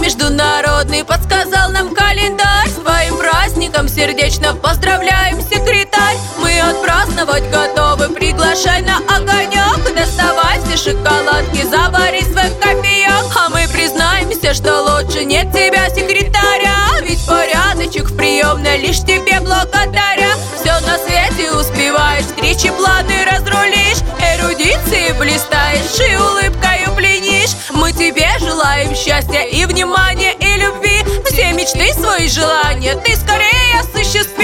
международный подсказал нам календарь. С твоим праздником сердечно поздравляем, секретарь. Мы отпраздновать готовы, приглашай на огонек. Доставай все шоколадки, завари свой кофеек. А мы признаемся, что лучше нет тебя, секретаря. Ведь порядочек в приемной лишь тебе благодаря. Все на свете успеваешь, встречи планы разрулишь, эрудиции блистаешь и улыбкою пленишь. Мы тебе желаем счастья и внимания, и любви. Все мечты, свои желания ты скорее осуществи.